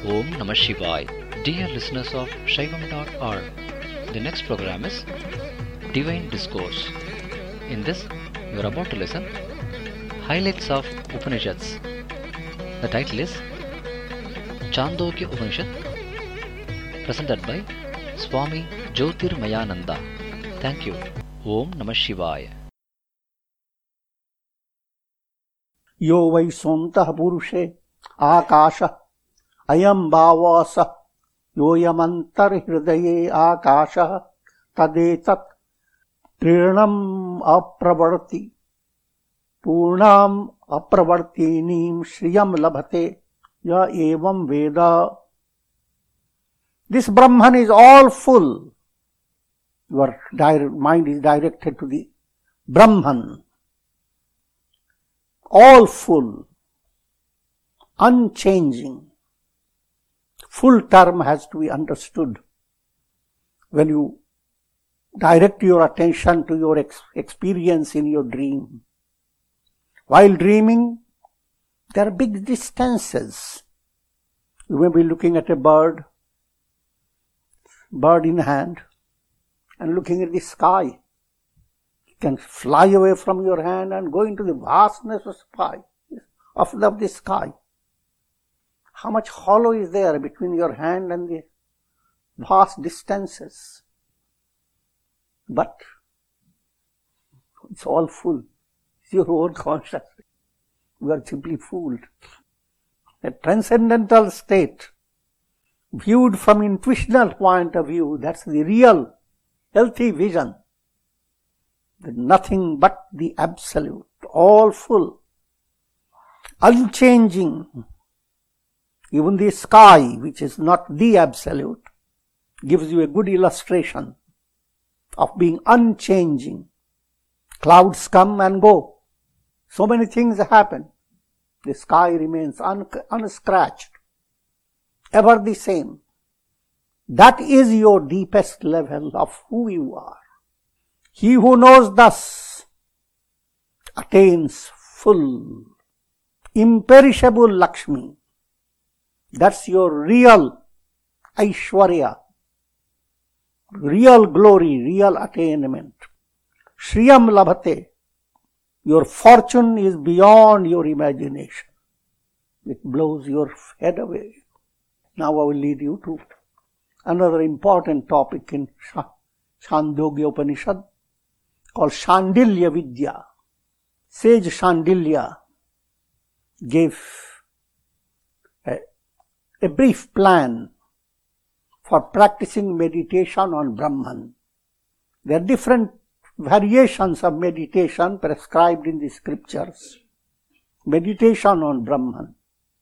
Om Namah Shivaya. Dear listeners of Shaivam.org, the next program is Divine Discourse. In this, you are about to listen Highlights of Upanishads. The title is Chandogya Upanishad, presented by Swami Jyotirmayananda. Thank you. Om Namah Shivaya. यो वै सोऽन्तः पुरुषे आकाशः अयं भावः योऽयमन्तर्हृदये आकाशः तदेतत् तृणम् अप्रवर्ति पूर्णाम् अप्रवर्तिनीं श्रियं लभते य एवं वेद. This Brahman is all full. Your mind is directed to the Brahman. All full, unchanging. Full term has to be understood. When you direct your attention to your experience in your dream. While dreaming, there are big distances. You may be looking at a bird in hand, and looking at the sky. Can fly away from your hand and go into the vastness of the sky. How much hollow is there between your hand and the vast distances? But it's all full. It's your own consciousness. You are simply fooled. A transcendental state, viewed from intuitional point of view, that's the real, healthy vision. Nothing but the absolute, all full, unchanging. Even the sky, which is not the absolute, gives you a good illustration of being unchanging. Clouds come and go. So many things happen. The sky remains unscratched, ever the same. That is your deepest level of who you are. He who knows thus attains full, imperishable Lakshmi. That's your real Aishwarya, real glory, real attainment. Shriyam Labhate. Your fortune is beyond your imagination. It blows your head away. Now I will lead you to another important topic in Chandogya Upanishad, called Shandilya Vidya. Sage Shandilya gave a brief plan for practicing meditation on Brahman. There are different variations of meditation prescribed in the scriptures. Meditation on Brahman.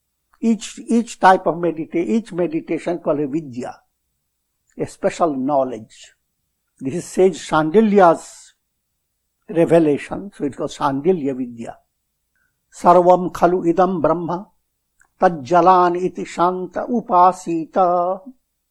Each type of each meditation is called a Vidya, a special knowledge. This is Sage Shandilya's revelation, so it was Shandilya Vidya. Sarvam khalu idam brahma tajjalan iti shanta upasita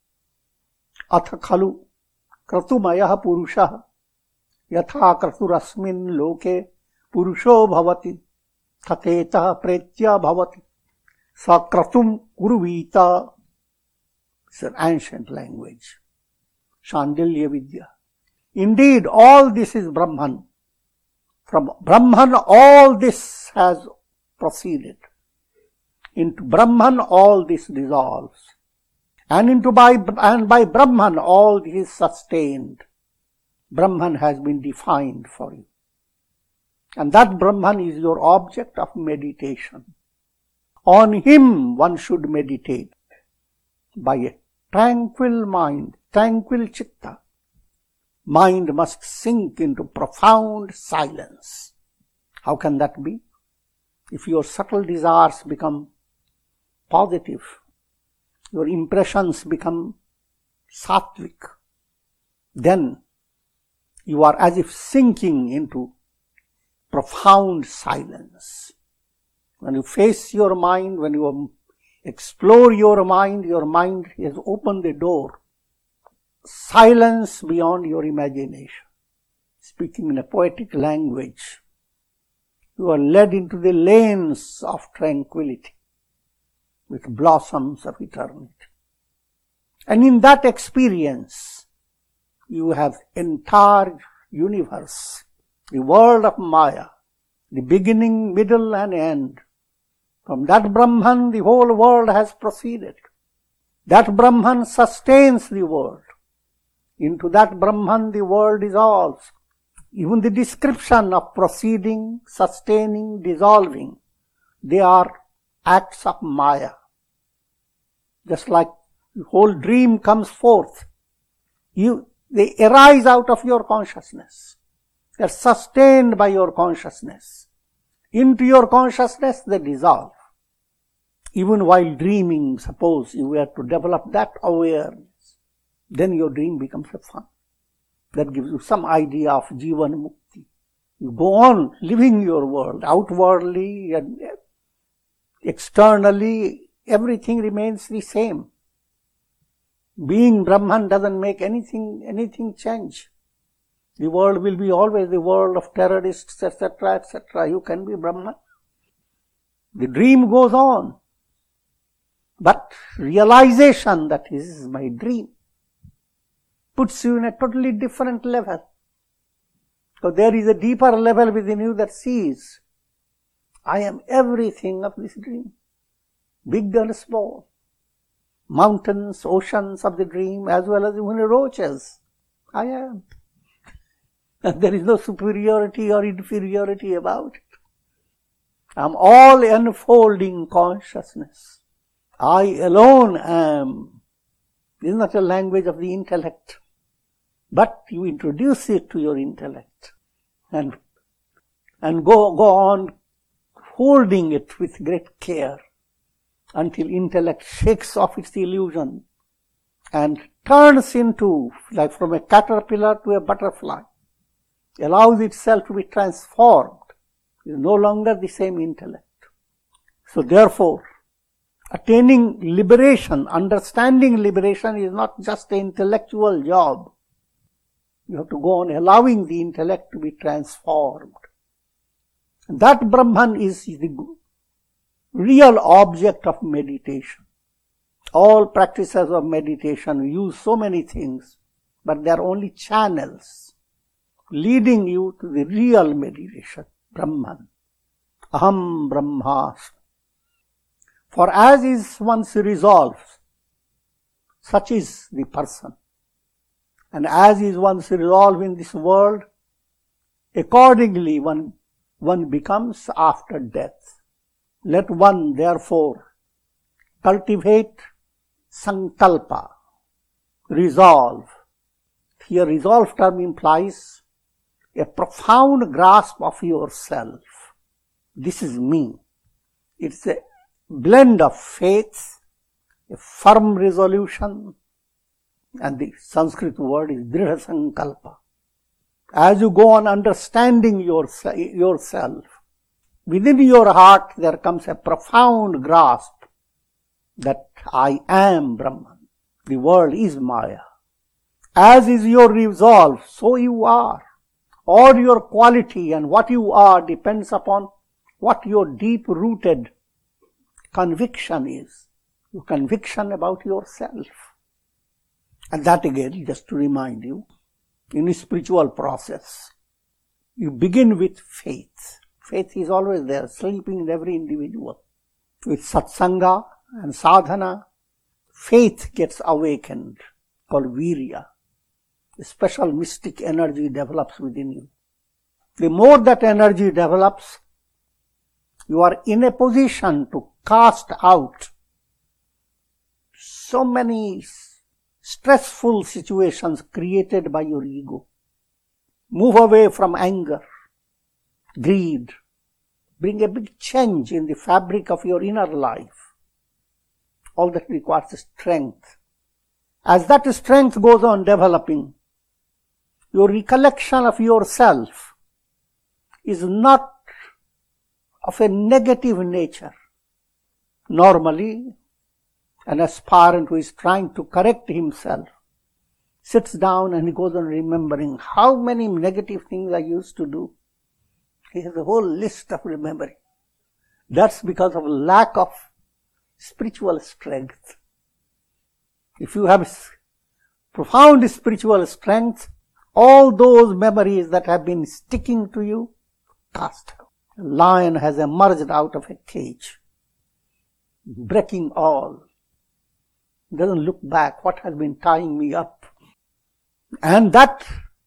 atha khalu kratumayah purushah yatha kraturasmin loke purusho bhavati tateta pretya bhavati sa kratum urvita. It's an ancient language. Shandilya Vidya. Indeed, all this is Brahman. From Brahman, all this has proceeded. Into Brahman, all this dissolves. And by Brahman, all this is sustained. Brahman has been defined for you. And that Brahman is your object of meditation. On him one should meditate by a tranquil mind, tranquil chitta. Mind must sink into profound silence. How can that be? If your subtle desires become positive, your impressions become sattvic, then you are as if sinking into profound silence. When you face your mind, when you explore your mind has opened the door. Silence beyond your imagination. Speaking in a poetic language, you are led into the lanes of tranquility. with blossoms of eternity. And in that experience, you have entire universe, the world of Maya, the beginning, middle and end. From that Brahman, the whole world has proceeded. That Brahman sustains the world. Into that Brahman, the world dissolves. Even the description of proceeding, sustaining, dissolving, they are acts of Maya. Just like the whole dream comes forth, they arise out of your consciousness. They are sustained by your consciousness. Into your consciousness they dissolve. Even while dreaming, suppose you were to develop that awareness, then your dream becomes a fun. That gives you some idea of Jivan Mukti. You go on living your world, outwardly and externally, everything remains the same. Being Brahman doesn't make anything change. The world will be always the world of terrorists, etc., etc. You can be Brahman. The dream goes on. But realization that this is my dream puts you in a totally different level. So there is a deeper level within you that sees, I am everything of this dream, big and small. Mountains, oceans of the dream, as well as even roaches. I am. And there is no superiority or inferiority about it. I am all enfolding consciousness. I alone am. This is not a language of the intellect, but you introduce it to your intellect and go on holding it with great care until intellect shakes off its illusion and turns into, like from a caterpillar to a butterfly, allows itself to be transformed. It is no longer the same intellect. So therefore, attaining liberation, understanding liberation is not just an intellectual job. You have to go on allowing the intellect to be transformed. And that Brahman is the real object of meditation. All practices of meditation use so many things, but they are only channels leading you to the real meditation, Brahman. Aham Brahmasmi. For as is one's resolve, such is the person. And as is one's resolve in this world, accordingly one becomes after death. Let one therefore cultivate sankalpa, resolve. Here resolve term implies a profound grasp of yourself. This is me. It's a blend of faith, a firm resolution, and the Sanskrit word is Dridha Sankalpa. As you go on understanding yourself, within your heart there comes a profound grasp that I am Brahman. The world is Maya. As is your resolve, so you are. All your quality and what you are depends upon what your deep-rooted conviction is. Your conviction about yourself. And that again, just to remind you, in a spiritual process, you begin with faith. Faith is always there, sleeping in every individual. With satsanga and sadhana, faith gets awakened, called virya. A special mystic energy develops within you. The more that energy develops, you are in a position to cast out so many stressful situations created by your ego. Move away from anger, greed. Bring a big change in the fabric of your inner life. All that requires strength. As that strength goes on developing, your recollection of yourself is not of a negative nature. Normally, an aspirant who is trying to correct himself sits down and he goes on remembering how many negative things I used to do. He has a whole list of remembering. That's because of lack of spiritual strength. If you have profound spiritual strength, all those memories that have been sticking to you, cast out. A lion has emerged out of a cage, breaking all. Doesn't look back, what has been tying me up. And that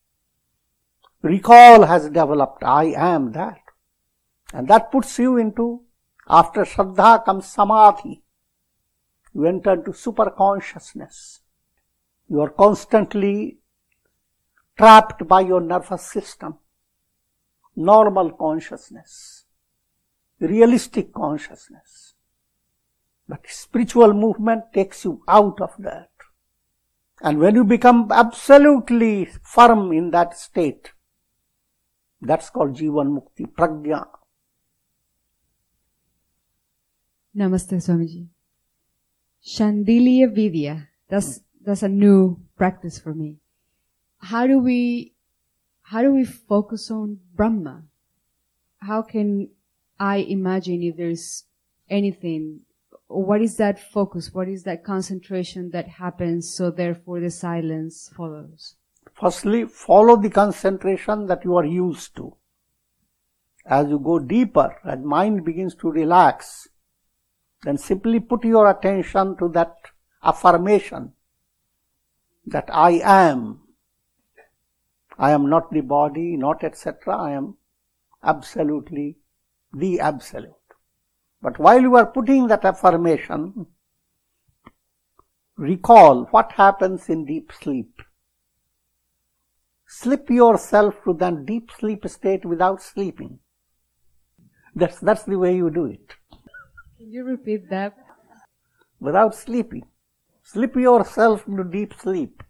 recall has developed, I am that. And that puts you into, after Shraddha comes Samadhi. You enter into super consciousness. You are constantly trapped by your nervous system. Normal consciousness. Realistic consciousness. But spiritual movement takes you out of that. And when you become absolutely firm in that state, that's called Jivan Mukti, Prajna. Namaste, Swamiji. Shandilya Vidya. That's a new practice for me. How do we focus on Brahma? How can I imagine if there's anything? What is that focus? What is that concentration that happens, so therefore the silence follows? Firstly, follow the concentration that you are used to. As you go deeper, as mind begins to relax, then simply put your attention to that affirmation that I am. I am not the body, not etc. I am absolutely the Absolute. But while you are putting that affirmation, recall what happens in deep sleep. Slip yourself to that deep sleep state without sleeping. That's the way you do it. Can you repeat that? Without sleeping. Slip yourself into deep sleep.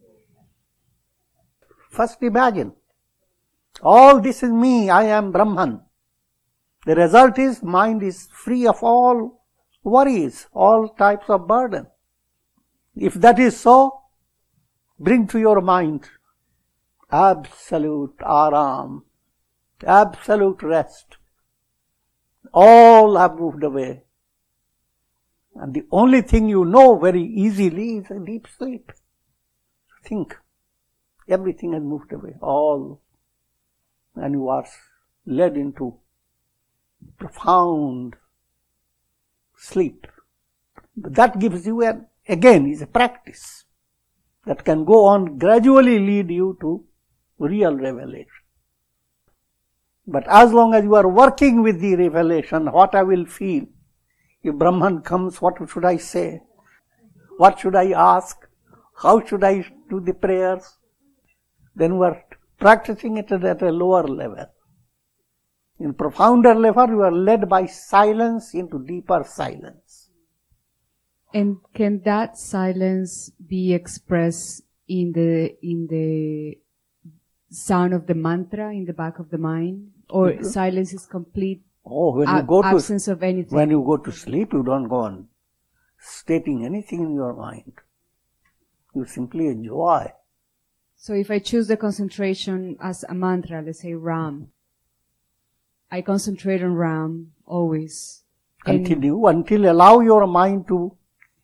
First imagine, all this is me, I am Brahman. The result is mind is free of all worries, all types of burden. If that is so, bring to your mind absolute aram, absolute rest. All have moved away. And the only thing you know very easily is a deep sleep. Think. Everything has moved away. All. And you are led into profound sleep. But that gives you, again, is a practice that can go on, gradually lead you to real revelation. But as long as you are working with the revelation, what I will feel, if Brahman comes, what should I say? What should I ask? How should I do the prayers? Then we are practicing it at a lower level. In profounder level, you are led by silence into deeper silence. And can that silence be expressed in the sound of the mantra in the back of the mind? Or silence is complete absence of anything? When you go to sleep, you don't go on stating anything in your mind. You simply enjoy. So if I choose the concentration as a mantra, let's say Ram, I concentrate on Ram always. Continue until allow your mind to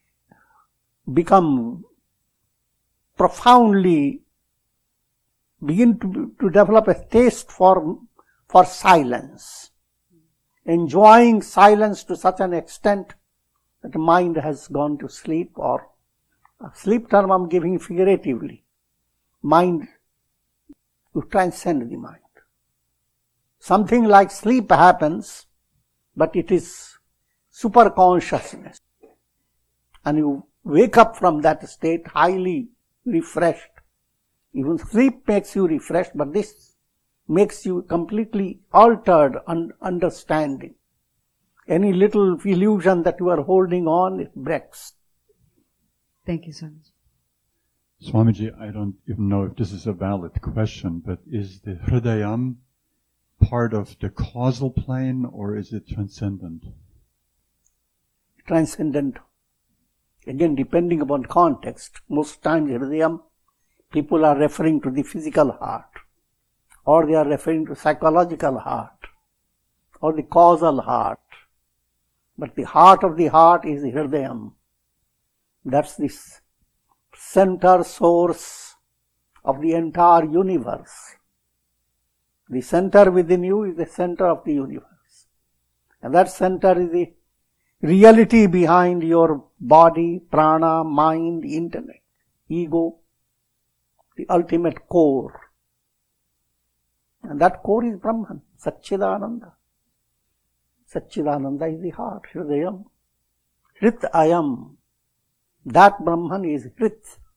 become profoundly, begin to develop a taste for silence. Enjoying silence to such an extent that the mind has gone to sleep, or sleep term I'm giving figuratively. Mind, you transcend the mind. Something like sleep happens, but it is super consciousness. And you wake up from that state highly refreshed. Even sleep makes you refreshed, but this makes you completely altered understanding. Any little illusion that you are holding on, it breaks. Thank you, Swamiji. Swamiji, I don't even know if this is a valid question, but is the Hridayam part of the causal plane, or is it transcendent? Transcendent. Again, depending upon context, most times Hridayam, people are referring to the physical heart, or they are referring to psychological heart, or the causal heart. But the heart of the heart is the Hridayam. That's the center source of the entire universe. The center within you is the center of the universe. And that center is the reality behind your body, prana, mind, intellect, ego, the ultimate core. And that core is Brahman, Satchidananda. Satchidananda is the heart, Hridayam. Hrit Ayam. That Brahman is Hrit.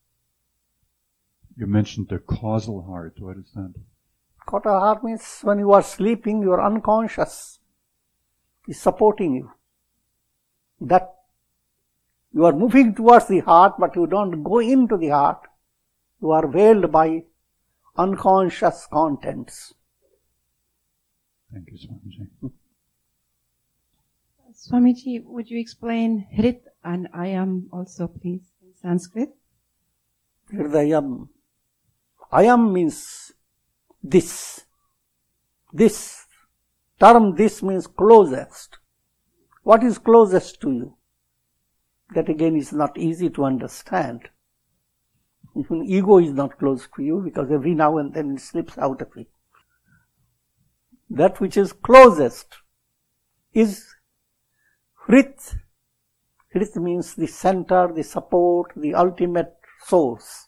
You mentioned the causal heart. What is that? Causal heart means when you are sleeping, your unconscious is supporting you. That you are moving towards the heart, but you don't go into the heart. You are veiled by unconscious contents. Thank you, Swamiji. Swamiji, would you explain Hrit and Ayam also, please, in Sanskrit? Hridayam. Ayam means this. This term, this means closest. What is closest to you? That again is not easy to understand. Even ego is not close to you because every now and then it slips out of it. That which is closest is Hrit. Hrit means the center, the support, the ultimate source.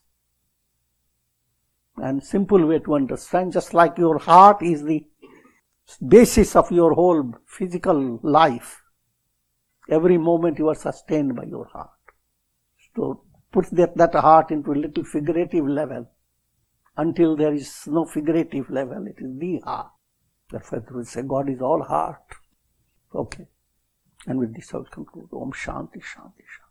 And simple way to understand, just like your heart is the basis of your whole physical life. Every moment you are sustained by your heart. So put that heart into a little figurative level. Until there is no figurative level, it is the heart. Therefore we say God is all heart. Okay. And with this I will conclude. Om Shanti, Shanti, Shanti.